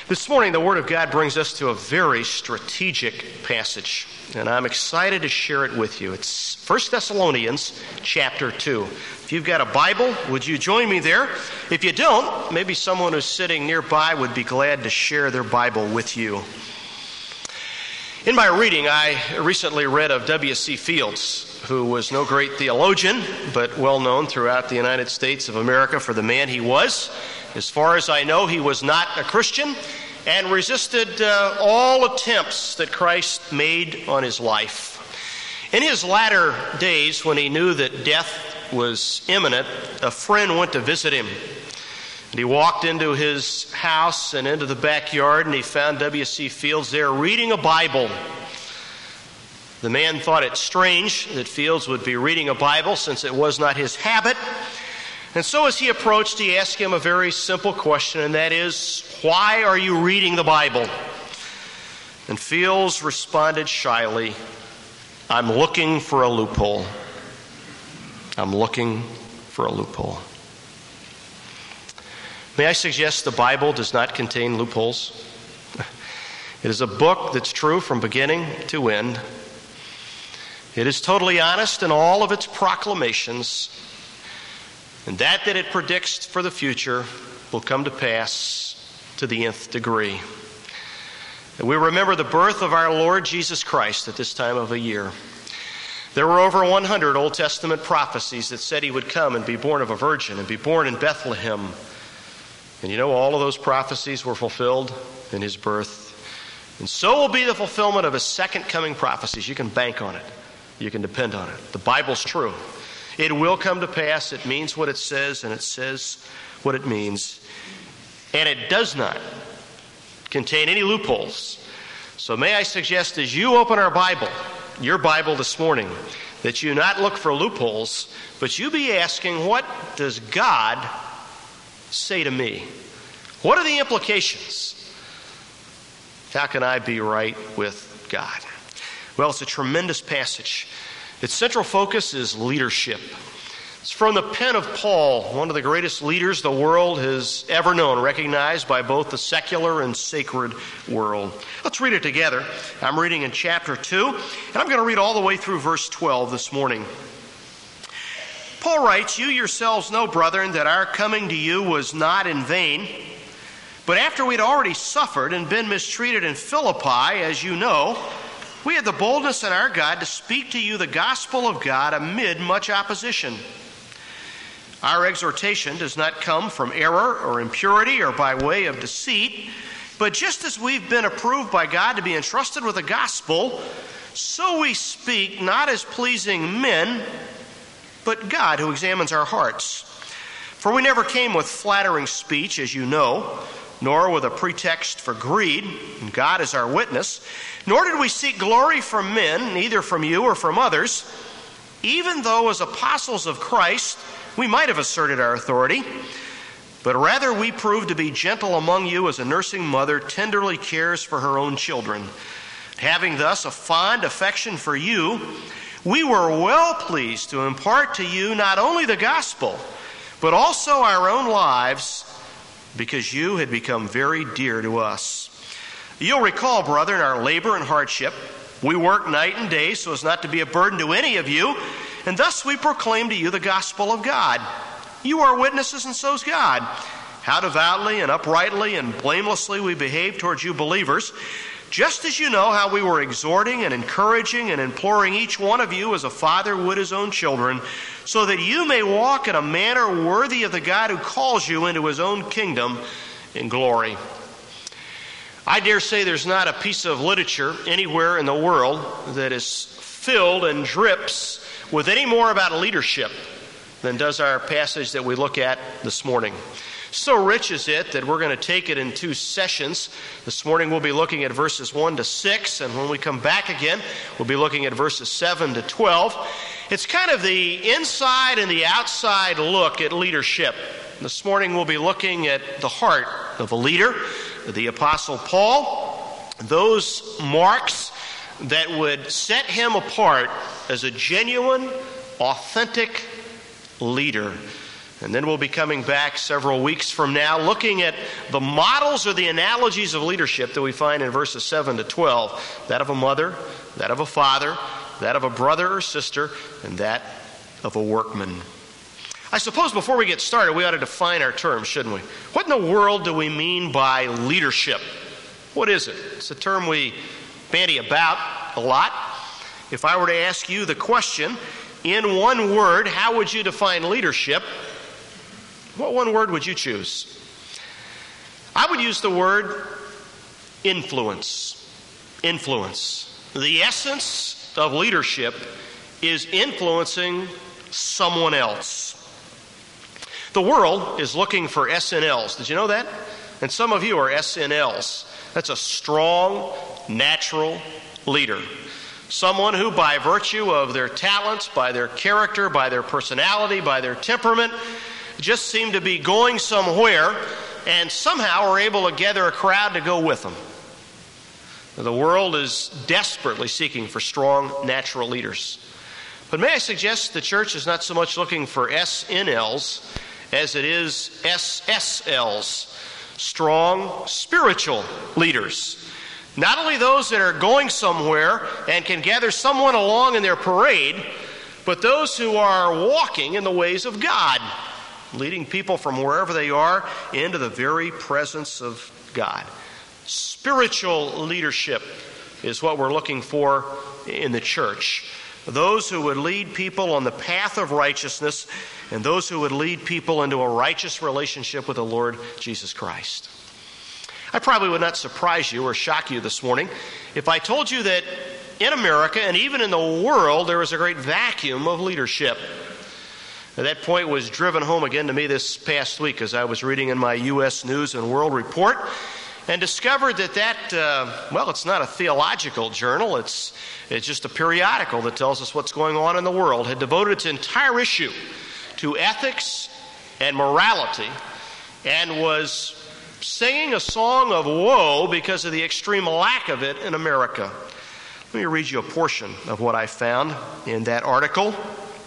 This morning, the Word of God brings us to a very strategic passage, and I'm excited to share it with you. It's 1 Thessalonians chapter 2. If you've got a Bible, would you join me there? If you don't, maybe someone who's sitting nearby would be glad to share their Bible with you. In my reading, I recently read of W.C. Fields, who was no great theologian, but well known throughout the United States of America for the man he was. As far as I know, he was not a Christian and resisted all attempts that Christ made on his life. In his latter days, when he knew that death was imminent, a friend went to visit him. And he walked into his house and into the backyard, and he found W.C. Fields there reading a Bible. The man thought it strange that Fields would be reading a Bible, since it was not his habit. And so as he approached, he asked him a very simple question, and that is, why are you reading the Bible? And Fields responded shyly, I'm looking for a loophole. I'm looking for a loophole. May I suggest the Bible does not contain loopholes? It is a book that's true from beginning to end. It is totally honest in all of its proclamations, and that it predicts for the future will come to pass to the nth degree. And we remember the birth of our Lord Jesus Christ at this time of a year. There were over 100 Old Testament prophecies that said he would come and be born of a virgin and be born in Bethlehem. And you know, all of those prophecies were fulfilled in his birth. And so will be the fulfillment of his second coming prophecies. You can bank on it. You can depend on it. The Bible's true. It will come to pass. It means what it says, and it says what it means. And it does not contain any loopholes. So may I suggest, as you open our Bible, your Bible this morning, that you not look for loopholes, but you be asking, what does God say to me? What are the implications? How can I be right with God? Well, it's a tremendous passage. Its central focus is leadership. It's from the pen of Paul, one of the greatest leaders the world has ever known, recognized by both the secular and sacred world. Let's read it together. I'm reading in chapter 2, and I'm going to read all the way through verse 12 this morning. Paul writes, You yourselves know, brethren, that our coming to you was not in vain. But after we'd already suffered and been mistreated in Philippi, as you know, we had the boldness in our God to speak to you the gospel of God amid much opposition. Our exhortation does not come from error or impurity or by way of deceit, but just as we've been approved by God to be entrusted with the gospel, so we speak not as pleasing men, but God who examines our hearts. For we never came with flattering speech, as you know, nor with a pretext for greed, and God is our witness, nor did we seek glory from men, neither from you or from others, even though as apostles of Christ we might have asserted our authority, but rather we proved to be gentle among you as a nursing mother tenderly cares for her own children. Having thus a fond affection for you, we were well pleased to impart to you not only the gospel, but also our own lives, because you had become very dear to us. You'll recall, brethren, our labor and hardship. We worked night and day so as not to be a burden to any of you, and thus we proclaim to you the gospel of God. You are witnesses, and so's God, how devoutly and uprightly and blamelessly we behave towards you believers, just as you know how we were exhorting and encouraging and imploring each one of you as a father would his own children, so that you may walk in a manner worthy of the God who calls you into his own kingdom in glory. I dare say there's not a piece of literature anywhere in the world that is filled and drips with any more about leadership than does our passage that we look at this morning. So rich is it that we're going to take it in two sessions. This morning we'll be looking at verses 1 to 6, and when we come back again, we'll be looking at verses 7 to 12. It's kind of the inside and the outside look at leadership. This morning we'll be looking at the heart of a leader, the Apostle Paul, those marks that would set him apart as a genuine, authentic leader. And then we'll be coming back several weeks from now looking at the models or the analogies of leadership that we find in verses 7 to 12. That of a mother, that of a father, that of a brother or sister, and that of a workman. I suppose before we get started, we ought to define our terms, shouldn't we? What in the world do we mean by leadership? What is it? It's a term we bandy about a lot. If I were to ask you the question, in one word, how would you define leadership? What one word would you choose? I would use the word influence. Influence. The essence of leadership is influencing someone else. The world is looking for SNLs. Did you know that? And some of you are SNLs. That's a strong, natural leader. Someone who, by virtue of their talents, by their character, by their personality, by their temperament, just seem to be going somewhere and somehow are able to gather a crowd to go with them. The world is desperately seeking for strong, natural leaders. But may I suggest the church is not so much looking for SNLs as it is SSLs, strong, spiritual leaders. Not only those that are going somewhere and can gather someone along in their parade, but those who are walking in the ways of God, leading people from wherever they are into the very presence of God. Spiritual leadership is what we're looking for in the church. Those who would lead people on the path of righteousness and those who would lead people into a righteous relationship with the Lord Jesus Christ. I probably would not surprise you or shock you this morning if I told you that in America and even in the world there is a great vacuum of leadership. That point was driven home again to me this past week as I was reading in my U.S. News and World Report and discovered that it's not a theological journal, it's just a periodical that tells us what's going on in the world, had devoted its entire issue to ethics and morality and was singing a song of woe because of the extreme lack of it in America. Let me read you a portion of what I found in that article.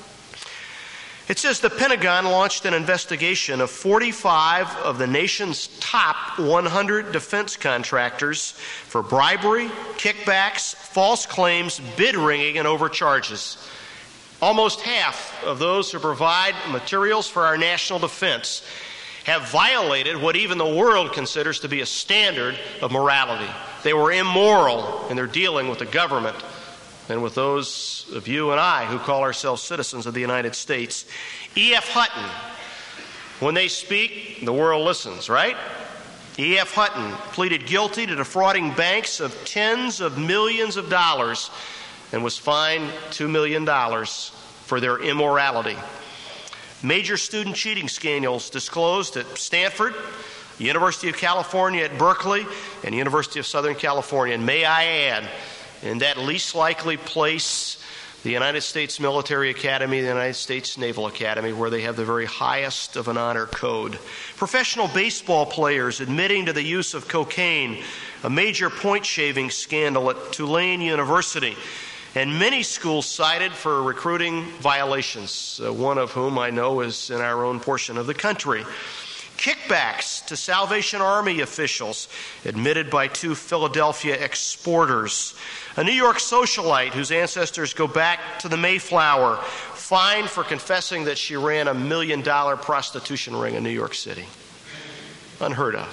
It says the Pentagon launched an investigation of 45 of the nation's top 100 defense contractors for bribery, kickbacks, false claims, bid ringing, and overcharges. Almost half of those who provide materials for our national defense have violated what even the world considers to be a standard of morality. They were immoral in their dealing with the government and with those of you and I who call ourselves citizens of the United States. E.F. Hutton, when they speak, the world listens, right? E.F. Hutton pleaded guilty to defrauding banks of tens of millions of dollars and was fined $2 million for their immorality. Major student cheating scandals disclosed at Stanford, University of California at Berkeley, and University of Southern California. And may I add, in that least likely place, the United States Military Academy, the United States Naval Academy, where they have the very highest of an honor code. Professional baseball players admitting to the use of cocaine, a major point-shaving scandal at Tulane University, and many schools cited for recruiting violations, one of whom I know is in our own portion of the country. Kickbacks to Salvation Army officials admitted by 2 Philadelphia exporters. A New York socialite whose ancestors go back to the Mayflower, fined for confessing that she ran a $1 million prostitution ring in New York City. Unheard of.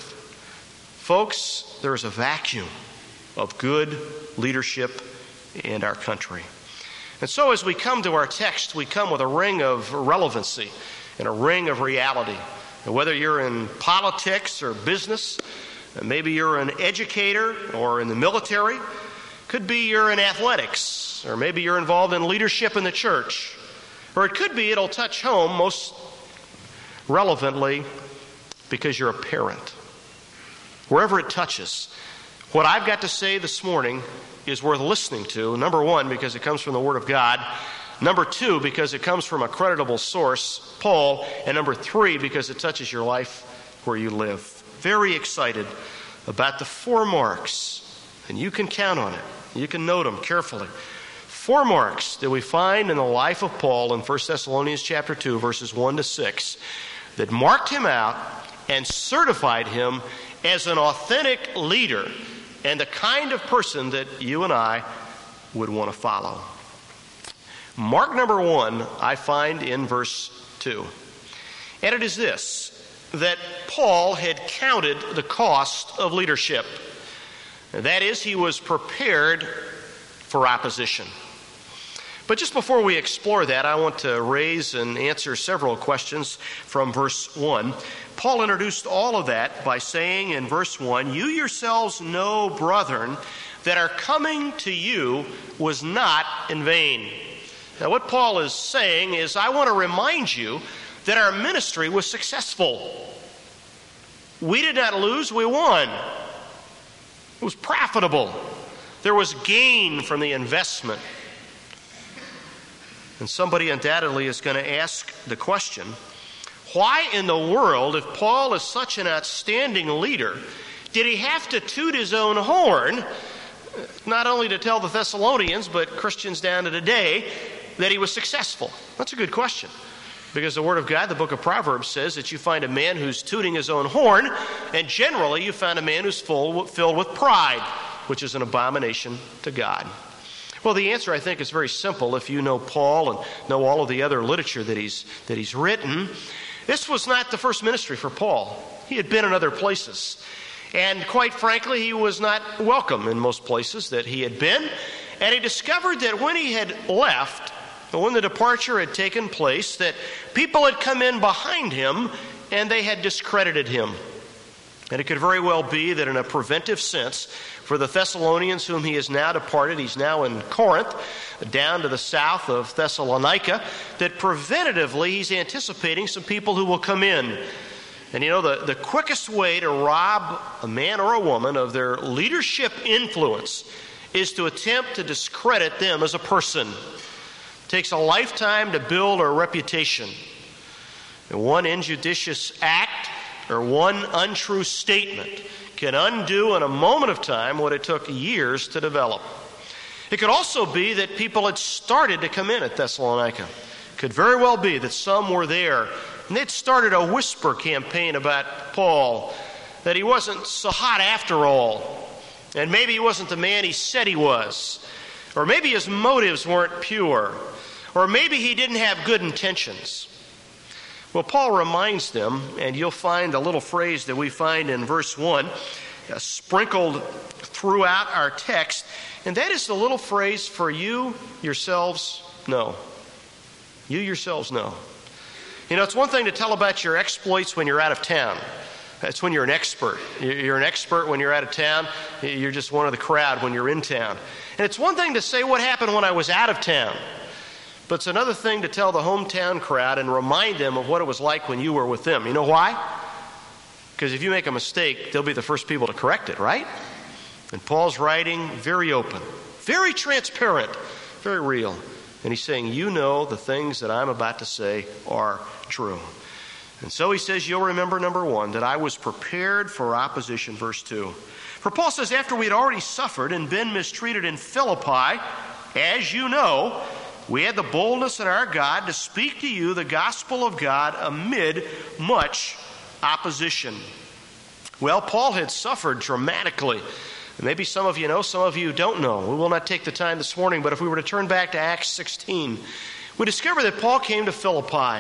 Folks, there is a vacuum of good leadership in our country. And so as we come to our text, we come with a ring of relevancy and a ring of reality. And whether you're in politics or business, maybe you're an educator or in the military, could be you're in athletics, or maybe you're involved in leadership in the church, or it could be it'll touch home most relevantly because you're a parent. Wherever it touches, what I've got to say this morning is worth listening to. Number one, because it comes from the Word of God. Number two, because it comes from a creditable source, Paul. And number three, because it touches your life where you live. Very excited about the 4 marks, and you can count on it. You can note them carefully. 4 marks that we find in the life of Paul in 1 Thessalonians chapter 2, verses 1 to 6, that marked him out and certified him as an authentic leader and the kind of person that you and I would want to follow. Mark number 1 I find in verse 2. And it is this, that Paul had counted the cost of leadership. That is, he was prepared for opposition. But just before we explore that, I want to raise and answer several questions from verse 1. Paul introduced all of that by saying in verse 1, "You yourselves know, brethren, that our coming to you was not in vain." Now what Paul is saying is, I want to remind you that our ministry was successful. We did not lose, we won. It was profitable. There was gain from the investment. And somebody undoubtedly is going to ask the question, why in the world, if Paul is such an outstanding leader, did he have to toot his own horn, not only to tell the Thessalonians, but Christians down to today, that he was successful? That's a good question. Because the Word of God, the book of Proverbs, says that you find a man who's tooting his own horn, and generally you find a man who's filled with pride, which is an abomination to God. Well, the answer, I think, is very simple. If you know Paul and know all of the other literature that he's written, this was not the first ministry for Paul. He had been in other places. And quite frankly, he was not welcome in most places that he had been. And he discovered that when he had left, when the departure had taken place, that people had come in behind him and they had discredited him. And it could very well be that in a preventive sense, for the Thessalonians whom he has now departed, he's now in Corinth, down to the south of Thessalonica, that preventatively he's anticipating some people who will come in. And you know, the quickest way to rob a man or a woman of their leadership influence is to attempt to discredit them as a person. It takes a lifetime to build a reputation. And one injudicious act or one untrue statement can undo in a moment of time what it took years to develop. It could also be that people had started to come in at Thessalonica. It could very well be that some were there, and they'd started a whisper campaign about Paul, that he wasn't so hot after all, and maybe he wasn't the man he said he was, or maybe his motives weren't pure, or maybe he didn't have good intentions. Well, Paul reminds them, and you'll find a little phrase that we find in verse 1, sprinkled throughout our text, and that is the little phrase, "For you yourselves know." You yourselves know. You know, it's one thing to tell about your exploits when you're out of town. That's when you're an expert. You're an expert when you're out of town. You're just one of the crowd when you're in town. And it's one thing to say what happened when I was out of town. But it's another thing to tell the hometown crowd and remind them of what it was like when you were with them. You know why? Because if you make a mistake, they'll be the first people to correct it, right? And Paul's writing very open, very transparent, very real. And he's saying, you know the things that I'm about to say are true. And so he says, you'll remember, number 1, that I was prepared for opposition, verse 2. For Paul says, after we had already suffered and been mistreated in Philippi, as you know, we had the boldness in our God to speak to you the gospel of God amid much opposition. Well, Paul had suffered dramatically. Maybe some of you know, some of you don't know. We will not take the time this morning, but if we were to turn back to Acts 16, we discover that Paul came to Philippi.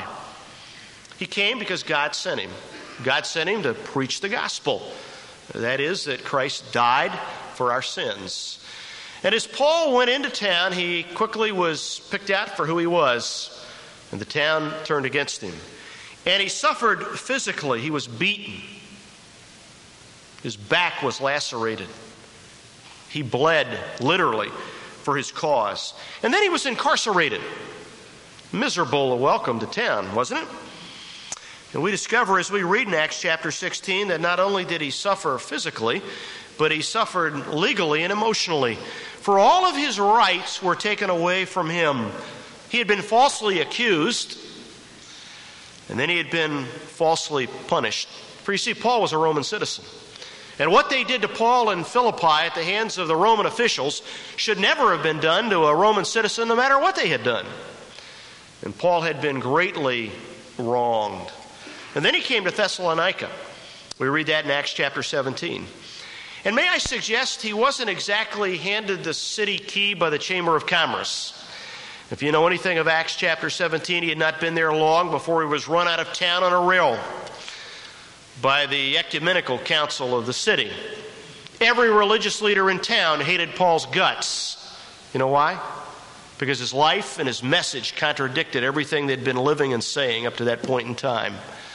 He came because God sent him. God sent him to preach the gospel. That is, that Christ died for our sins. And as Paul went into town, he quickly was picked out for who he was, and the town turned against him. And he suffered physically. He was beaten. His back was lacerated. He bled, literally, for his cause. And then he was incarcerated. Miserable a welcome to town, wasn't it? And we discover as we read in Acts chapter 16 that not only did he suffer physically, but he suffered legally and emotionally. For all of his rights were taken away from him. He had been falsely accused, and then he had been falsely punished. For you see, Paul was a Roman citizen. And what they did to Paul in Philippi at the hands of the Roman officials should never have been done to a Roman citizen, no matter what they had done. And Paul had been greatly wronged. And then he came to Thessalonica. We read that in Acts chapter 17. And may I suggest he wasn't exactly handed the city key by the Chamber of Commerce. If you know anything of Acts chapter 17, he had not been there long before he was run out of town on a rail by the ecumenical council of the city. Every religious leader in town hated Paul's guts. You know why? Because his life and his message contradicted everything they'd been living and saying up to that point in time.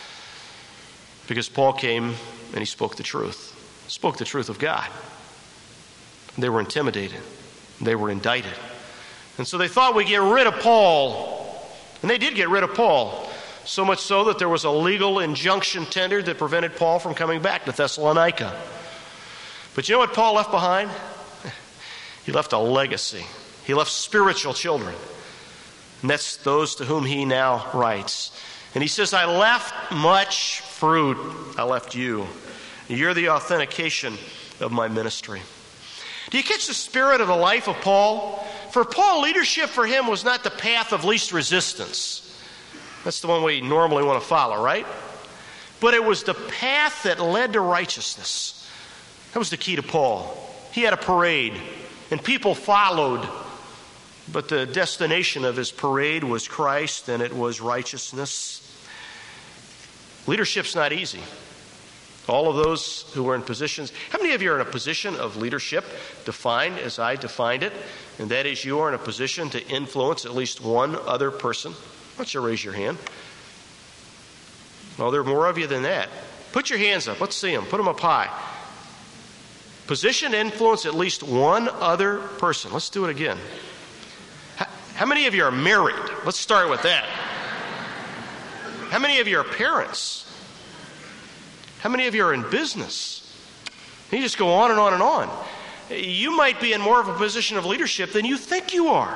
Because Paul came and he spoke the truth. Spoke the truth of God. They were intimidated. They were indicted. And so they thought we'd get rid of Paul. And they did get rid of Paul. So much so that there was a legal injunction tendered that prevented Paul from coming back to Thessalonica. But you know what Paul left behind? He left a legacy. He left spiritual children. And that's those to whom he now writes. And he says, I left much fruit. I left you. You're the authentication of my ministry. Do you catch the spirit of the life of Paul? For Paul, leadership for him was not the path of least resistance. That's the one we normally want to follow, right? But it was the path that led to righteousness. That was the key to Paul. He had a parade, and people followed. But the destination of his parade was Christ, and it was righteousness. Leadership's not easy. All of those who are in positions, how many of you are in a position of leadership defined as I defined it? And that is, you are in a position to influence at least one other person. Why don't you raise your hand? Well, there are more of you than that. Put your hands up. Let's see them. Put them up high. Position to influence at least one other person. Let's do it again. How many of you are married? Let's start with that. How many of you are parents? How many of you are in business? You just go on and on and on. You might be in more of a position of leadership than you think you are.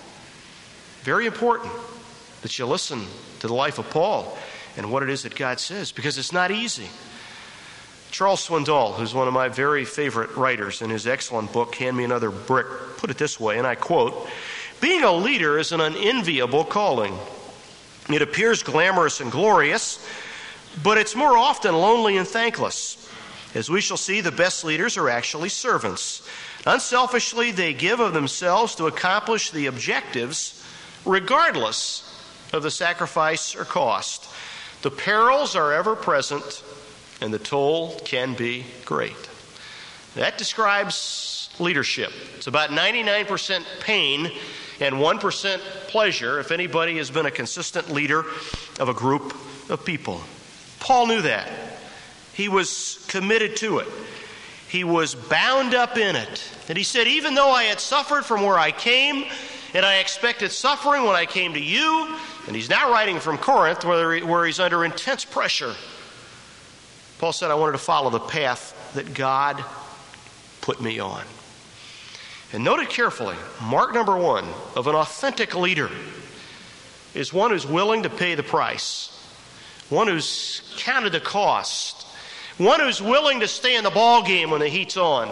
Very important that you listen to the life of Paul and what it is that God says, because it's not easy. Charles Swindoll, who's one of my very favorite writers, in his excellent book, Hand Me Another Brick, put it this way, and I quote, being a leader is an unenviable calling. It appears glamorous and glorious, but it's more often lonely and thankless. As we shall see, the best leaders are actually servants. Unselfishly, they give of themselves to accomplish the objectives regardless of the sacrifice or cost. The perils are ever present, and the toll can be great. That describes leadership. It's about 99% pain and 1% pleasure if anybody has been a consistent leader of a group of people. Paul knew that. He was committed to it. He was bound up in it. And he said, even though I had suffered from where I came, and I expected suffering when I came to you, and he's now writing from Corinth where he's under intense pressure, Paul said, I wanted to follow the path that God put me on. And note it carefully. Mark number 1 of an authentic leader is one who's willing to pay the price, one who's counted the cost, one who's willing to stay in the ball game when the heat's on.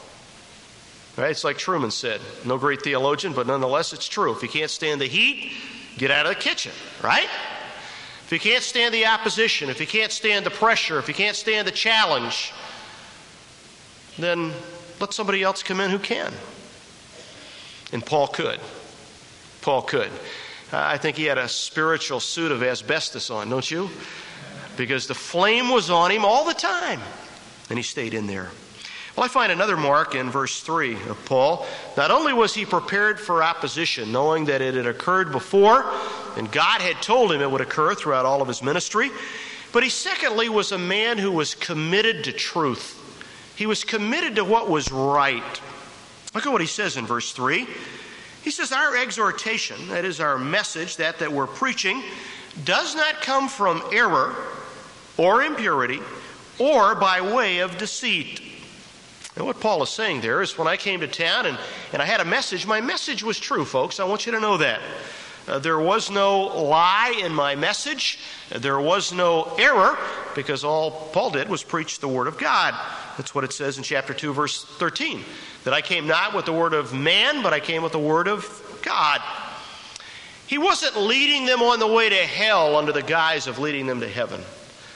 Right? It's like Truman said, no great theologian, but nonetheless it's true. If you can't stand the heat, get out of the kitchen, right? If you can't stand the opposition, if you can't stand the pressure, if you can't stand the challenge, then let somebody else come in who can. And Paul could. Paul could. I think he had a spiritual suit of asbestos on, don't you? Because the flame was on him all the time. And he stayed in there. Well, I find another mark in verse 3 of Paul. Not only was he prepared for opposition, knowing that it had occurred before, and God had told him it would occur throughout all of his ministry, but he secondly was a man who was committed to truth. He was committed to what was right. Look at what he says in verse 3. He says, our exhortation, that is our message, that we're preaching, does not come from error or impurity or by way of deceit. And what Paul is saying there is when I came to town and I had a message, my message was true, folks. I want you to know that. There was no lie in my message. There was no error, because all Paul did was preach the Word of God. That's what it says in chapter 2, verse 13. That I came not with the word of man, but I came with the Word of God. He wasn't leading them on the way to hell under the guise of leading them to heaven.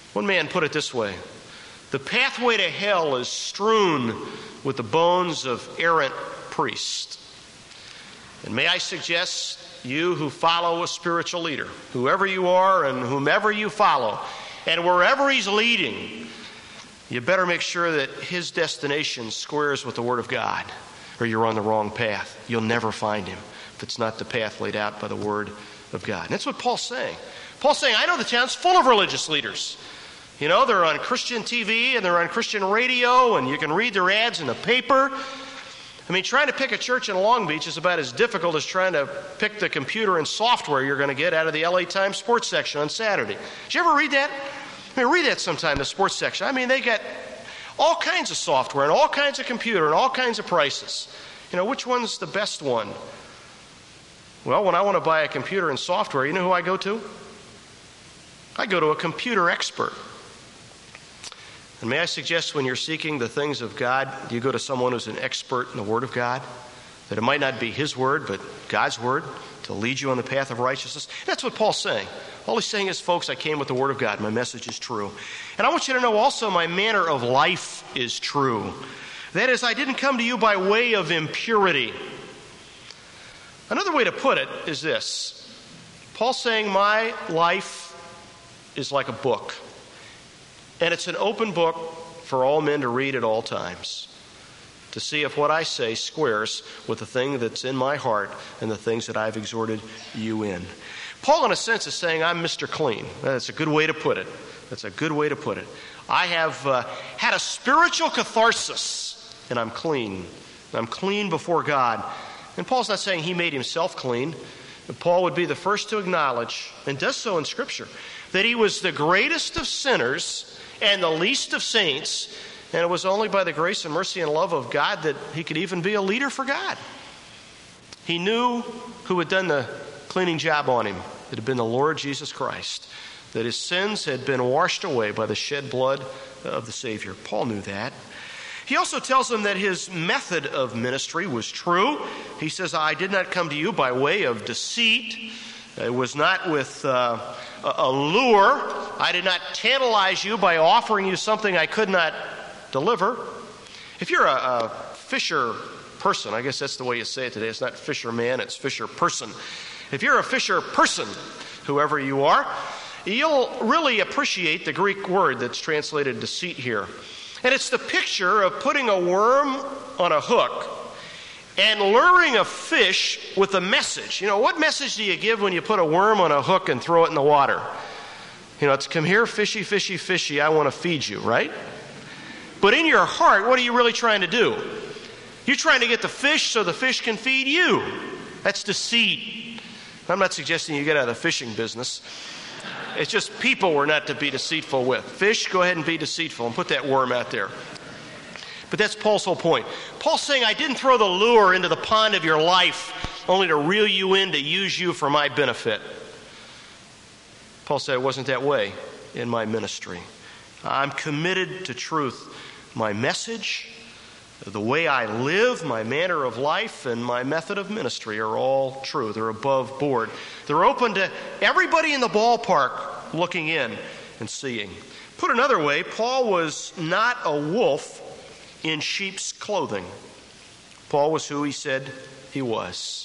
One man put it this way: the pathway to hell is strewn with the bones of errant priests. And may I suggest, you who follow a spiritual leader, whoever you are and whomever you follow, and wherever he's leading, you better make sure that his destination squares with the Word of God, or you're on the wrong path. You'll never find him if it's not the path laid out by the Word of God. And that's what Paul's saying. Paul's saying, I know the town's full of religious leaders. You know, they're on Christian TV and they're on Christian radio, and you can read their ads in the paper. I mean, trying to pick a church in Long Beach is about as difficult as trying to pick the computer and software you're going to get out of the LA Times sports section on Saturday. Did you ever read that? I mean, read that sometime, the sports section. I mean, they got all kinds of software and all kinds of computer and all kinds of prices. You know, which one's the best one? Well, when I want to buy a computer and software, you know who I go to? I go to a computer expert. And may I suggest, when you're seeking the things of God, you go to someone who's an expert in the Word of God, that it might not be his word, but God's word, to lead you on the path of righteousness. That's what Paul's saying. All he's saying is, folks, I came with the Word of God. My message is true. And I want you to know also my manner of life is true. That is, I didn't come to you by way of impurity. Another way to put it is this. Paul's saying my life is like a book. And it's an open book for all men to read at all times, to see if what I say squares with the thing that's in my heart and the things that I've exhorted you in. Paul, in a sense, is saying, I'm Mr. Clean. That's a good way to put it. That's a good way to put it. I have had a spiritual catharsis, and I'm clean. I'm clean before God. And Paul's not saying he made himself clean. Paul would be the first to acknowledge, and does so in Scripture, that he was the greatest of sinners and the least of saints, and it was only by the grace and mercy and love of God that he could even be a leader for God. He knew who had done the cleaning job on him. It had been the Lord Jesus Christ, that his sins had been washed away by the shed blood of the Savior. Paul knew that. He also tells them that his method of ministry was true. He says, I did not come to you by way of deceit. It was not with a lure. I did not tantalize you by offering you something I could not deliver. If you're a fisher person, I guess that's the way you say it today. It's not fisherman, it's fisher person. If you're a fisher person, whoever you are, you'll really appreciate the Greek word that's translated deceit here. And it's the picture of putting a worm on a hook and luring a fish with a message. You know, what message do you give when you put a worm on a hook and throw it in the water? You know, it's come here, fishy, fishy, fishy, I want to feed you, right? But in your heart, what are you really trying to do? You're trying to get the fish so the fish can feed you. That's deceit. I'm not suggesting you get out of the fishing business. It's just people we're not to be deceitful with. Fish, go ahead and be deceitful and put that worm out there. But that's Paul's whole point. Paul's saying, I didn't throw the lure into the pond of your life only to reel you in to use you for my benefit. Paul said it wasn't that way in my ministry. I'm committed to truth. My message, the way I live, my manner of life, and my method of ministry are all true. They're above board. They're open to everybody in the ballpark looking in and seeing. Put another way, Paul was not a wolf in sheep's clothing. Paul was who he said he was.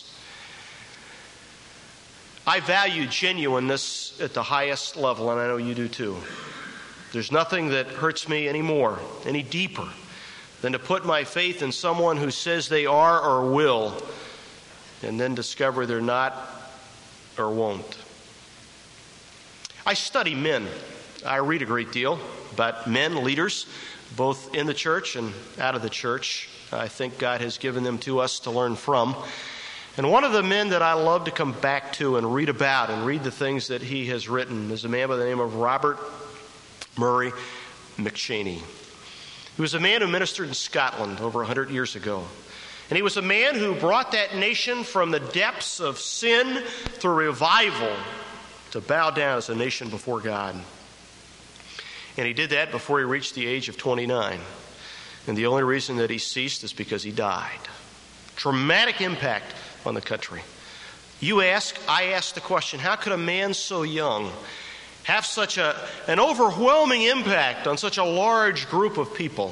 I value genuineness at the highest level, and I know you do too. There's nothing that hurts me any more, any deeper, than to put my faith in someone who says they are or will, and then discover they're not or won't. I study men. I read a great deal about men, leaders, both in the church and out of the church. I think God has given them to us to learn from. And one of the men that I love to come back to and read about and read the things that he has written is a man by the name of Robert Murray McCheyne. He was a man who ministered in Scotland over 100 years ago. And he was a man who brought that nation from the depths of sin through revival to bow down as a nation before God. And he did that before he reached the age of 29. And the only reason that he ceased is because he died. Traumatic impact on the country. You ask, I ask the question, how could a man so young have such an overwhelming impact on such a large group of people.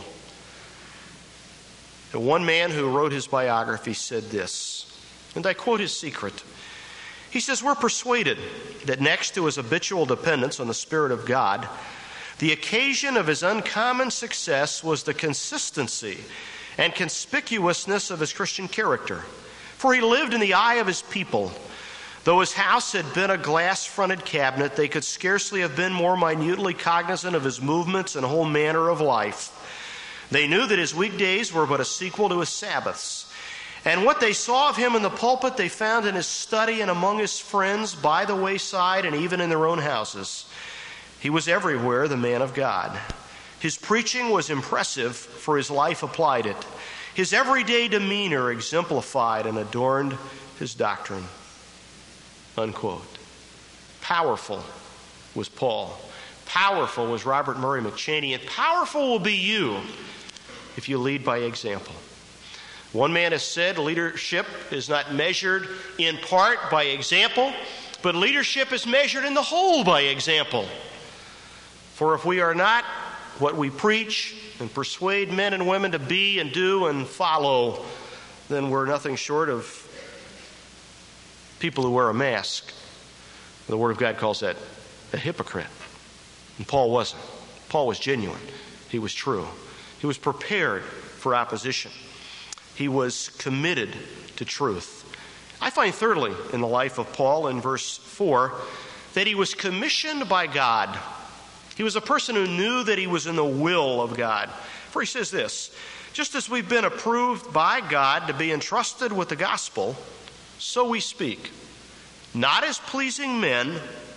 And one man who wrote his biography said this, and I quote his secret. He says, "We're persuaded that next to his habitual dependence on the Spirit of God, the occasion of his uncommon success was the consistency and conspicuousness of his Christian character. For he lived in the eye of his people. Though his house had been a glass-fronted cabinet, they could scarcely have been more minutely cognizant of his movements and whole manner of life. They knew that his weekdays were but a sequel to his Sabbaths. And what they saw of him in the pulpit, they found in his study and among his friends, by the wayside, and even in their own houses. He was everywhere the man of God. His preaching was impressive, for his life applied it. His everyday demeanor exemplified and adorned his doctrine." Unquote. Powerful was Paul. Powerful was Robert Murray McChaney. And powerful will be you if you lead by example. One man has said leadership is not measured in part by example, but leadership is measured in the whole by example. For if we are not what we preach and persuade men and women to be and do and follow, then we're nothing short of people who wear a mask. The Word of God calls that a hypocrite. And Paul wasn't. Paul was genuine. He was true. He was prepared for opposition. He was committed to truth. I find thirdly in the life of Paul in verse 4 that he was commissioned by God. He was a person who knew that he was in the will of God. For he says this, "Just as we've been approved by God to be entrusted with the gospel, so we speak, not as pleasing men,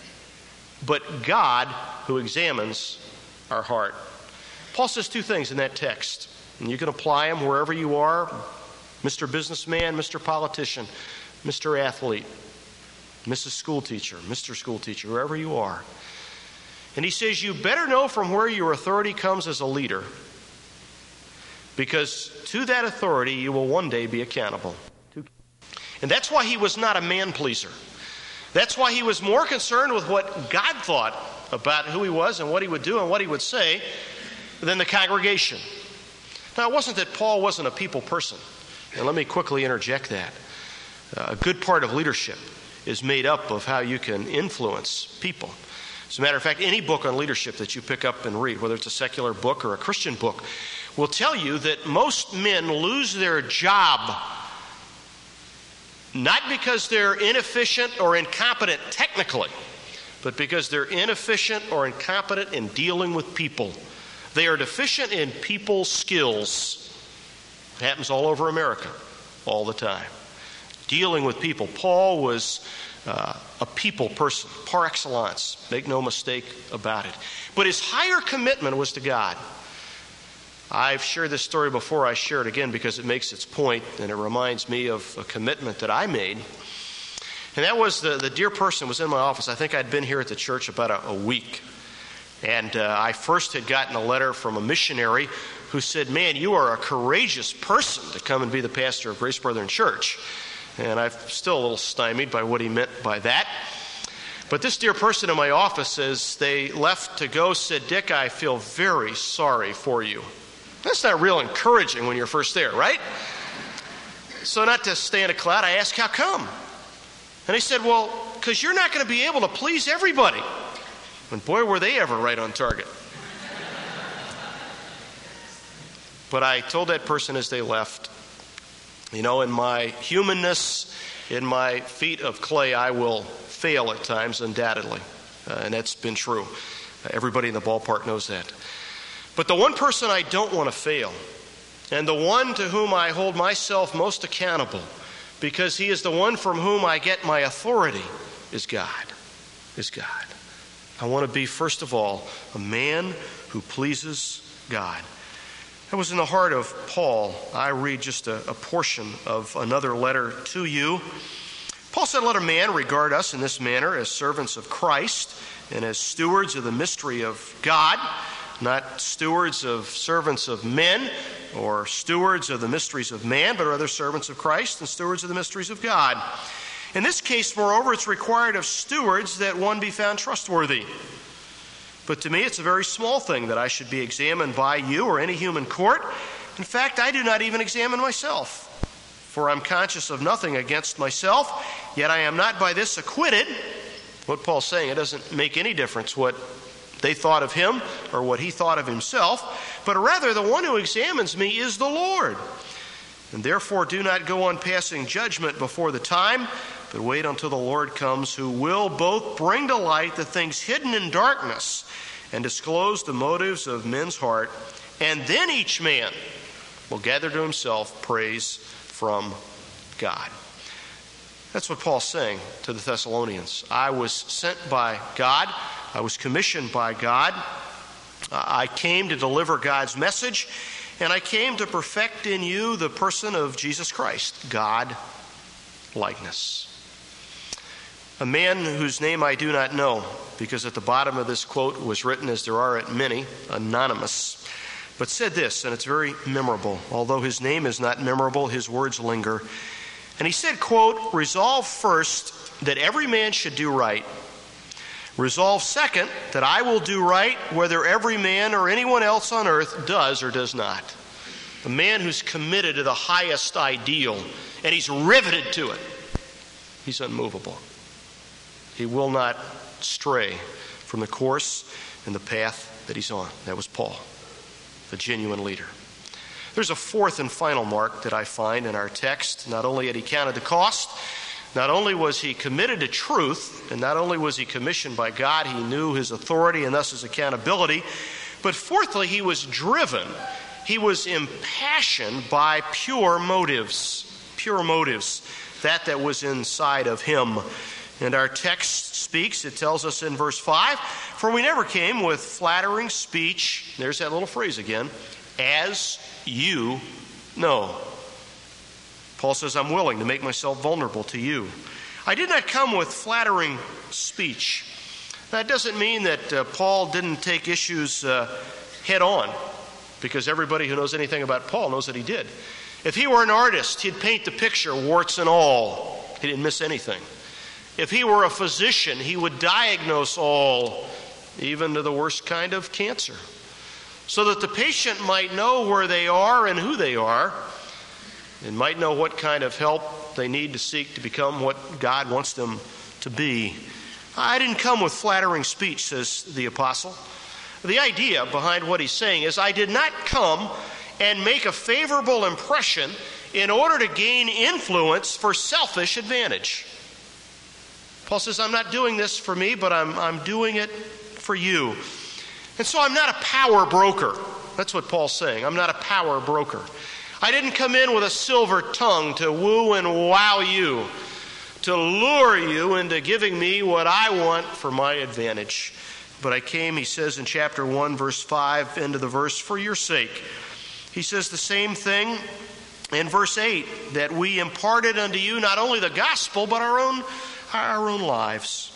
but God who examines our heart." Paul says two things in that text, and you can apply them wherever you are, Mr. Businessman, Mr. Politician, Mr. Athlete, Mrs. Schoolteacher, Mr. Schoolteacher, wherever you are. And he says, you better know from where your authority comes as a leader, because to that authority you will one day be accountable. And that's why he was not a man pleaser. That's why he was more concerned with what God thought about who he was and what he would do and what he would say than the congregation. Now, it wasn't that Paul wasn't a people person. And let me quickly interject that. A good part of leadership is made up of how you can influence people. As a matter of fact, any book on leadership that you pick up and read, whether it's a secular book or a Christian book, will tell you that most men lose their job not because they're inefficient or incompetent technically, but because they're inefficient or incompetent in dealing with people. They are deficient in people skills. It happens all over America all the time. Dealing with people. Paul was a people person, par excellence. Make no mistake about it. But his higher commitment was to God. I've shared this story before. I share it again because it makes its point, and it reminds me of a commitment that I made. And that was the dear person was in my office. I think I'd been here at the church about a week. And I first had gotten a letter from a missionary who said, "Man, you are a courageous person to come and be the pastor of Grace Brethren Church." And I'm still a little stymied by what he meant by that. But this dear person in my office, as they left to go, said, "Dick, I feel very sorry for you." That's not real encouraging when you're first there, right? So not to stay in a cloud, I asked, "How come?" And he said, "Well, because you're not going to be able to please everybody." And boy, were they ever right on target. But I told that person as they left, you know, in my humanness, in my feet of clay, I will fail at times, undoubtedly. And that's been true. Everybody in the ballpark knows that. But the one person I don't want to fail, and the one to whom I hold myself most accountable, because he is the one from whom I get my authority, is God. I want to be, first of all, a man who pleases God. That was in the heart of Paul. I read just a portion of another letter to you. Paul said, "Let a man regard us in this manner as servants of Christ and as stewards of the mystery of God, not stewards of servants of men or stewards of the mysteries of man, but rather servants of Christ and stewards of the mysteries of God. In this case, moreover, it's required of stewards that one be found trustworthy. But to me, it's a very small thing that I should be examined by you or any human court. In fact, I do not even examine myself. For I'm conscious of nothing against myself, yet I am not by this acquitted. What Paul's saying, it doesn't make any difference what they thought of him or what he thought of himself, but rather the one who examines me is the Lord. And therefore do not go on passing judgment before the time, but wait until the Lord comes, who will both bring to light the things hidden in darkness and disclose the motives of men's heart, and then each man will gather to himself praise from God. That's what Paul's saying to the Thessalonians. I was sent by God. I was commissioned by God. I came to deliver God's message, and I came to perfect in you the person of Jesus Christ, God likeness. A man whose name I do not know, because at the bottom of this quote was written, as there are at many, anonymous, but said this, and it's very memorable. Although his name is not memorable, his words linger. And he said, quote, resolve first that every man should do right. Resolve second that I will do right whether every man or anyone else on earth does or does not. A man who's committed to the highest ideal, and he's riveted to it. He's unmovable. He will not stray from the course and the path that he's on. That was Paul, the genuine leader. There's a fourth and final mark that I find in our text. Not only had he counted the cost, not only was he committed to truth, and not only was he commissioned by God, he knew his authority and thus his accountability, but fourthly, he was driven. He was impassioned by pure motives, that was inside of him. And our text speaks, it tells us in verse 5, for we never came with flattering speech, there's that little phrase again, as you know. Paul says, I'm willing to make myself vulnerable to you. I did not come with flattering speech. That doesn't mean that Paul didn't take issues head on, because everybody who knows anything about Paul knows that he did. If he were an artist, he'd paint the picture, warts and all. He didn't miss anything. If he were a physician, he would diagnose all, even to the worst kind of cancer, so that the patient might know where they are and who they are, and might know what kind of help they need to seek to become what God wants them to be. I didn't come with flattering speech, says the apostle. The idea behind what he's saying is, I did not come and make a favorable impression in order to gain influence for selfish advantage. Paul says, I'm not doing this for me, but I'm doing it for you. And so I'm not a power broker. That's what Paul's saying. I'm not a power broker. I didn't come in with a silver tongue to woo and wow you, to lure you into giving me what I want for my advantage. But I came, he says in chapter 1, verse 5, into the verse, for your sake. He says the same thing in verse 8, that we imparted unto you not only the gospel, but our own lives.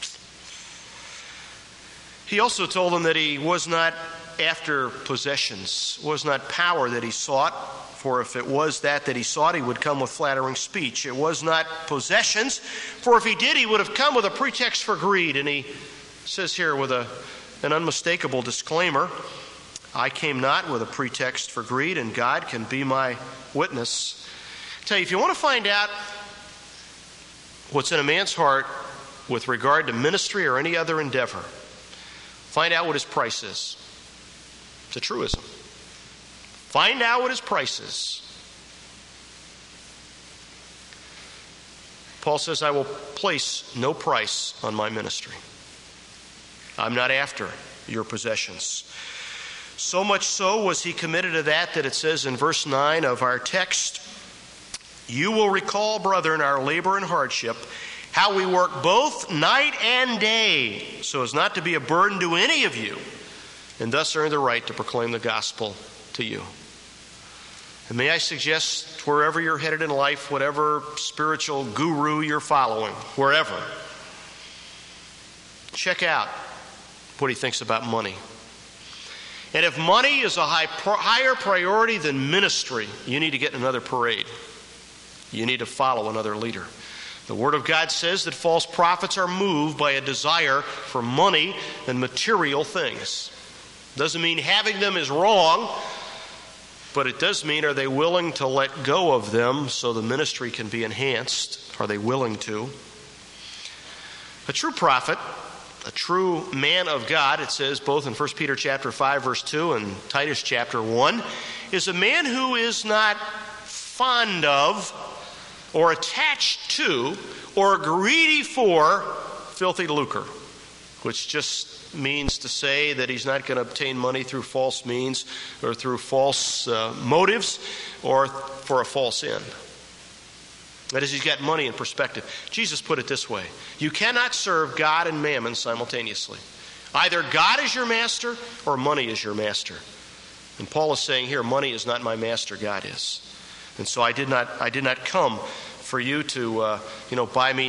He also told them that he was not after possessions, was not power that he sought, for if it was that he sought, he would come with flattering speech. It was not possessions, for if he did, he would have come with a pretext for greed. And he says here with an unmistakable disclaimer, I came not with a pretext for greed, and God can be my witness. I tell you, if you want to find out what's in a man's heart with regard to ministry or any other endeavor, find out what his price is. It's a truism. Find out what his price is. Paul says, I will place no price on my ministry. I'm not after your possessions. So much so was he committed to that it says in verse 9 of our text, you will recall, brethren, our labor and hardship, how we work both night and day, so as not to be a burden to any of you, and thus earn the right to proclaim the gospel to you. And may I suggest, wherever you're headed in life, whatever spiritual guru you're following, wherever, check out what he thinks about money. And if money is a higher priority than ministry, you need to get in another parade. You need to follow another leader. The Word of God says that false prophets are moved by a desire for money and material things. Doesn't mean having them is wrong, but it does mean, are they willing to let go of them so the ministry can be enhanced? Are they willing to? A true prophet, a true man of God, it says both in 1 Peter chapter 5, verse 2 and Titus chapter 1, is a man who is not fond of or attached to or greedy for filthy lucre, which just means to say that he's not going to obtain money through false means or through false motives or for a false end. That is, he's got money in perspective. Jesus put it this way: you cannot serve God and mammon simultaneously. Either God is your master or money is your master. And Paul is saying here, money is not my master, God is. And so I did not come for you to buy me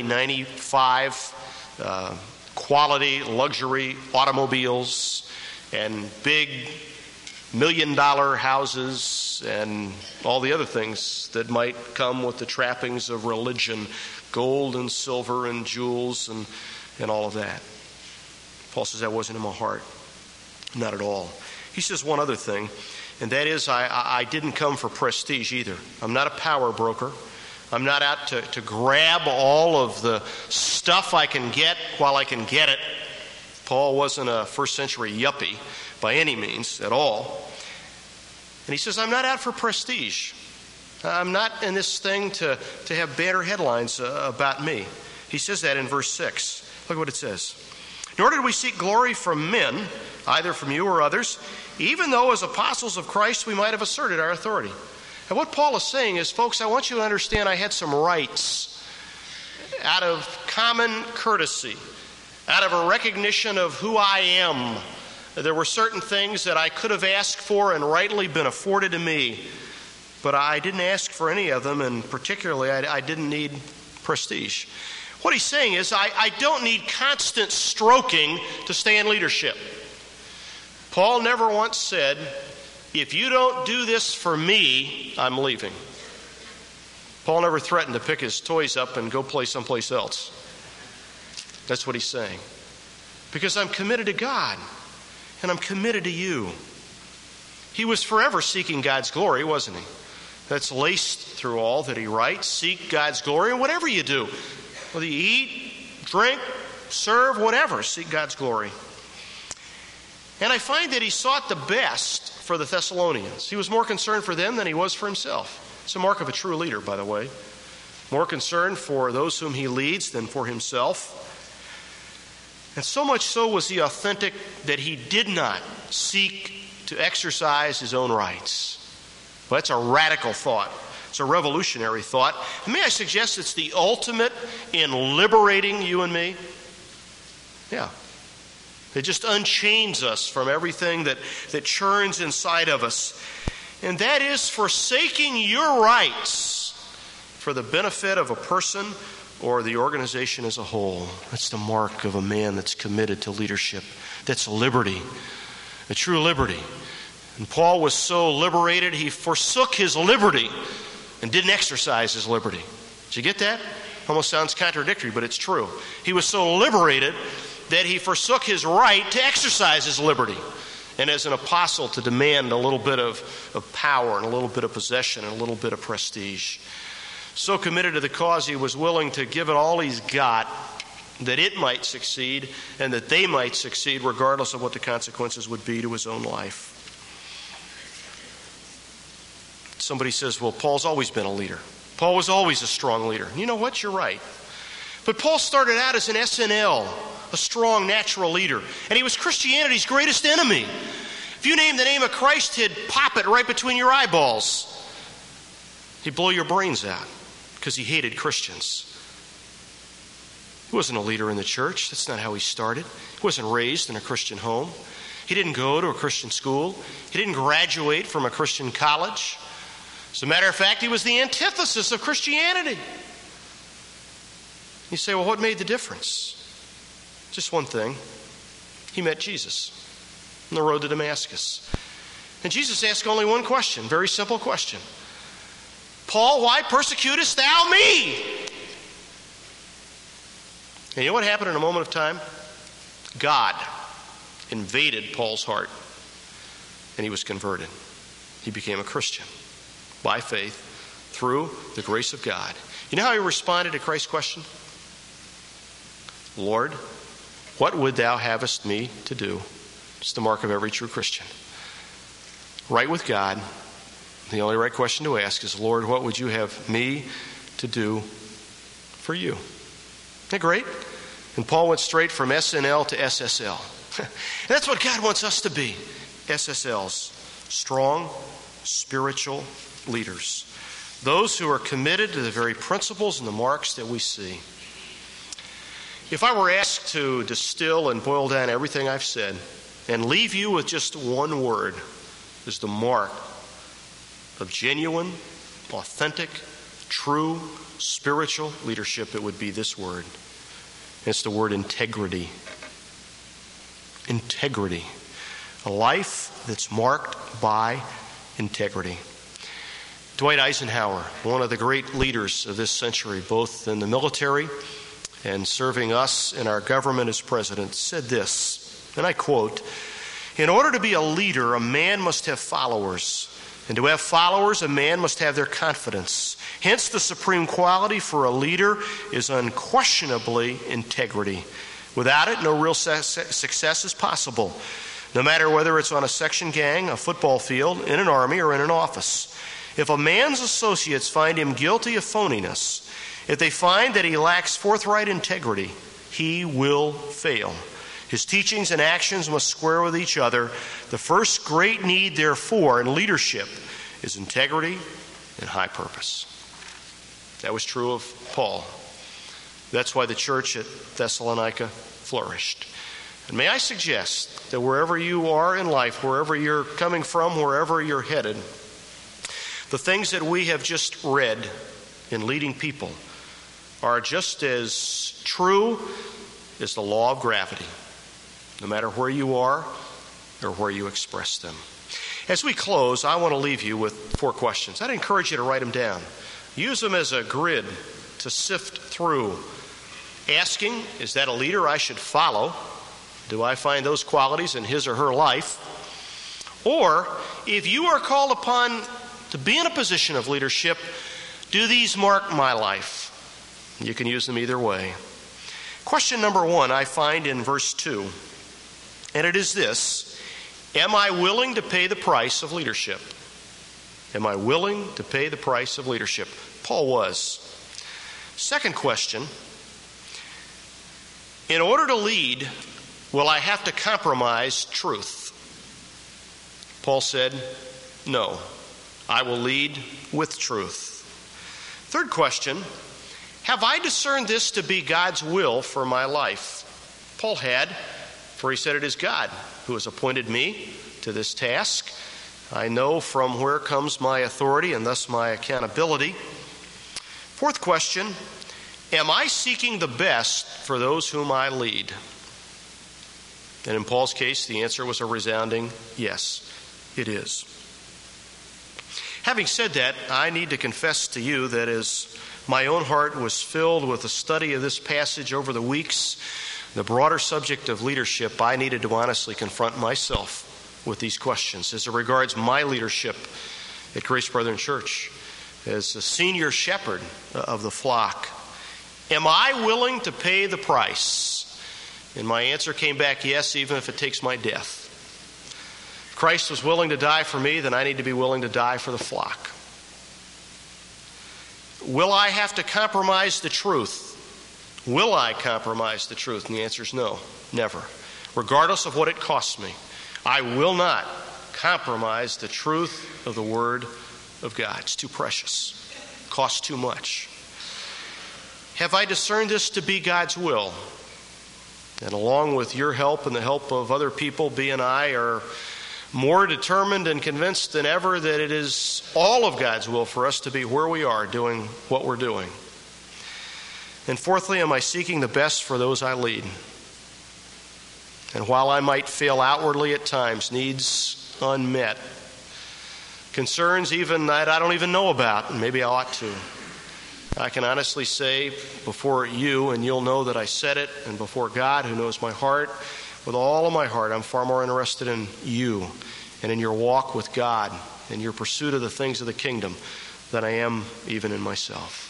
95 quality luxury automobiles and big $1 million houses and all the other things that might come with the trappings of religion, gold and silver and jewels and all of that. Paul says that wasn't in my heart. Not at all. He says one other thing, and that is I didn't come for prestige either. I'm not a power broker. I'm not out to grab all of the stuff I can get while I can get it. Paul wasn't a first century yuppie by any means at all. And he says, I'm not out for prestige. I'm not in this thing to have banner headlines about me. He says that in verse 6. Look what it says. Nor did we seek glory from men, either from you or others, even though as apostles of Christ we might have asserted our authority. And what Paul is saying is, folks, I want you to understand I had some rights out of common courtesy, out of a recognition of who I am. There were certain things that I could have asked for and rightly been afforded to me, but I didn't ask for any of them, and particularly I didn't need prestige. What he's saying is I don't need constant stroking to stay in leadership. Paul never once said, if you don't do this for me, I'm leaving. Paul never threatened to pick his toys up and go play someplace else. That's what he's saying. Because I'm committed to God, and I'm committed to you. He was forever seeking God's glory, wasn't he? That's laced through all that he writes. Seek God's glory in whatever you do. Whether you eat, drink, serve, whatever, seek God's glory. And I find that he sought the best for the Thessalonians. He was more concerned for them than he was for himself. It's a mark of a true leader, by the way. More concerned for those whom he leads than for himself. And so much so was he authentic that he did not seek to exercise his own rights. Well, that's a radical thought. It's a revolutionary thought. And may I suggest it's the ultimate in liberating you and me? Yeah. It just unchains us from everything that churns inside of us. And that is forsaking your rights for the benefit of a person or the organization as a whole. That's the mark of a man that's committed to leadership. That's liberty, a true liberty. And Paul was so liberated, he forsook his liberty and didn't exercise his liberty. Did you get that? Almost sounds contradictory, but it's true. He was so liberated that he forsook his right to exercise his liberty. And as an apostle, to demand a little bit of power and a little bit of possession and a little bit of prestige. So committed to the cause, he was willing to give it all he's got that it might succeed and that they might succeed regardless of what the consequences would be to his own life. Somebody says, well, Paul's always been a leader. Paul was always a strong leader. You know what? You're right. But Paul started out as an SNL, a strong natural leader. And he was Christianity's greatest enemy. If you name the name of Christ, he'd pop it right between your eyeballs. He'd blow your brains out because he hated Christians. He wasn't a leader in the church. That's not how he started. He wasn't raised in a Christian home. He didn't go to a Christian school. He didn't graduate from a Christian college. As a matter of fact, he was the antithesis of Christianity. You say, well, what made the difference? Just one thing. He met Jesus on the road to Damascus. And Jesus asked only one question, very simple question. Paul, why persecutest thou me? And you know what happened in a moment of time? God invaded Paul's heart, and he was converted. He became a Christian by faith through the grace of God. You know how he responded to Christ's question? Lord, what would thou havest me to do? It's the mark of every true Christian. Right with God, the only right question to ask is, Lord, what would you have me to do for you? Isn't that great? And Paul went straight from SNL to SSL. And that's what God wants us to be, SSLs, strong, spiritual leaders. Those who are committed to the very principles and the marks that we see. If I were asked to distill and boil down everything I've said and leave you with just one word as the mark of genuine, authentic, true, spiritual leadership, it would be this word. It's the word integrity. Integrity. A life that's marked by integrity. Dwight Eisenhower, one of the great leaders of this century, both in the military and serving us in our government as president, said this, and I quote, "In order to be a leader, a man must have followers. And to have followers, a man must have their confidence. Hence, the supreme quality for a leader is unquestionably integrity. Without it, no real success is possible, no matter whether it's on a section gang, a football field, in an army, or in an office. If a man's associates find him guilty of phoniness, if they find that he lacks forthright integrity, he will fail. His teachings and actions must square with each other. The first great need, therefore, in leadership is integrity and high purpose." That was true of Paul. That's why the church at Thessalonica flourished. And may I suggest that wherever you are in life, wherever you're coming from, wherever you're headed, the things that we have just read in leading people are just as true as the law of gravity, no matter where you are or where you express them. As we close, I want to leave you with 4 questions. I'd encourage you to write them down. Use them as a grid to sift through. Asking, is that a leader I should follow? Do I find those qualities in his or her life? Or, if you are called upon to be in a position of leadership, do these mark my life? You can use them either way. Question number 1 I find in verse 2, and it is this: am I willing to pay the price of leadership? Am I willing to pay the price of leadership? Paul was. Second question, in order to lead, will I have to compromise truth? Paul said, no, I will lead with truth. Third question, have I discerned this to be God's will for my life? Paul had, for he said it is God who has appointed me to this task. I know from where comes my authority and thus my accountability. Fourth question, am I seeking the best for those whom I lead? And in Paul's case, the answer was a resounding yes, it is. Having said that, I need to confess to you that as my own heart was filled with the study of this passage over the weeks, the broader subject of leadership, I needed to honestly confront myself with these questions as it regards my leadership at Grace Brethren Church as a senior shepherd of the flock. Am I willing to pay the price? And my answer came back yes, even if it takes my death. If Christ was willing to die for me, then I need to be willing to die for the flock. Will I have to compromise the truth? Will I compromise the truth? And the answer is no, never. Regardless of what it costs me, I will not compromise the truth of the Word of God. It's too precious. It costs too much. Have I discerned this to be God's will? And along with your help and the help of other people, B and I are more determined and convinced than ever that it is all of God's will for us to be where we are doing what we're doing. And fourthly, am I seeking the best for those I lead? And while I might fail outwardly at times, needs unmet, concerns even that I don't even know about, and maybe I ought to, I can honestly say before you, and you'll know that I said it, and before God who knows my heart, with all of my heart, I'm far more interested in you and in your walk with God and your pursuit of the things of the kingdom than I am even in myself.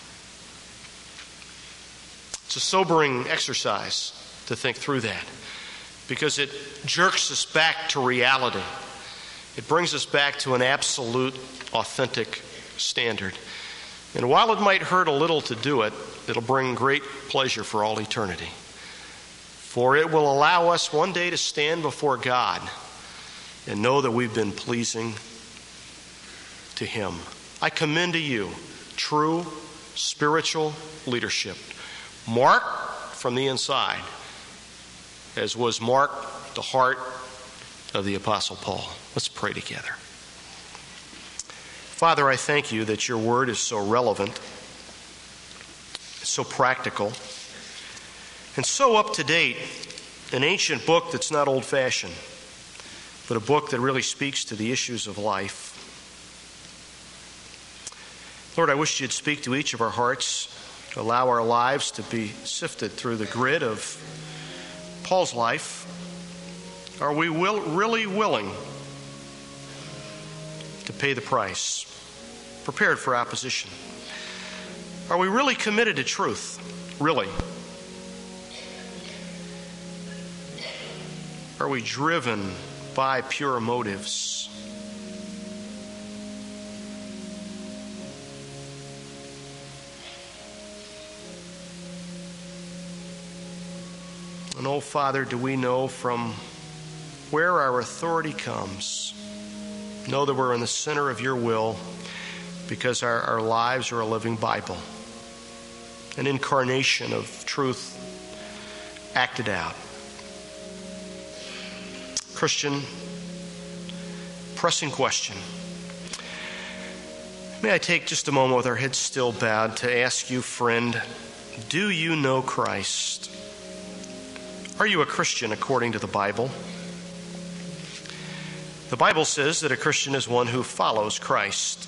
It's a sobering exercise to think through that, because it jerks us back to reality. It brings us back to an absolute, authentic standard. And while it might hurt a little to do it, it'll bring great pleasure for all eternity. For it will allow us one day to stand before God and know that we've been pleasing to Him. I commend to you true spiritual leadership, marked from the inside, as was marked the heart of the Apostle Paul. Let's pray together. Father, I thank you that your word is so relevant, so practical, and so up to date. An ancient book that's not old-fashioned, but a book that really speaks to the issues of life. Lord, I wish you'd speak to each of our hearts, allow our lives to be sifted through the grid of Paul's life. Are we really willing to pay the price, prepared for opposition? Are we really committed to truth? Really? Are we driven by pure motives? And oh, Father, do we know from where our authority comes? Know that we're in the center of your will, because our lives are a living Bible, an incarnation of truth acted out. Christian, pressing question. May I take just a moment with our heads still bowed to ask you, friend, do you know Christ? Are you a Christian according to the Bible? The Bible says that a Christian is one who follows Christ.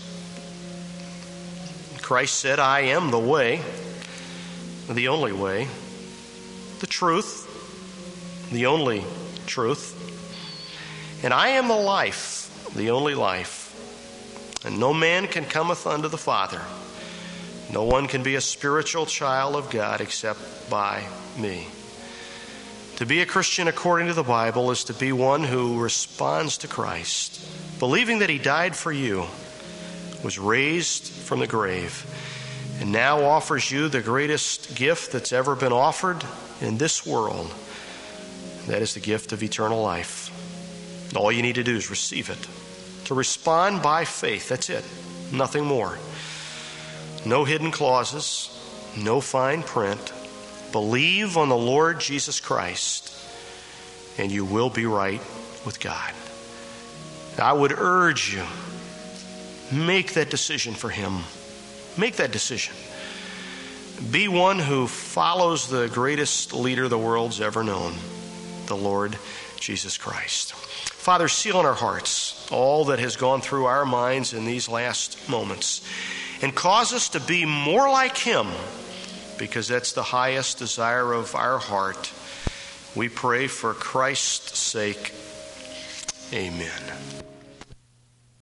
Christ said, I am the way, the only way, the truth, the only truth, and I am the life, the only life. And no man can cometh unto the Father. No one can be a spiritual child of God except by me. To be a Christian according to the Bible is to be one who responds to Christ, believing that he died for you, was raised from the grave, and now offers you the greatest gift that's ever been offered in this world. That is the gift of eternal life. All you need to do is receive it, to respond by faith. That's it, nothing more. No hidden clauses, no fine print. Believe on the Lord Jesus Christ, and you will be right with God. I would urge you, make that decision for Him. Make that decision. Be one who follows the greatest leader the world's ever known, the Lord Jesus Christ. Father, seal in our hearts all that has gone through our minds in these last moments, and cause us to be more like Him, because that's the highest desire of our heart. We pray for Christ's sake. Amen.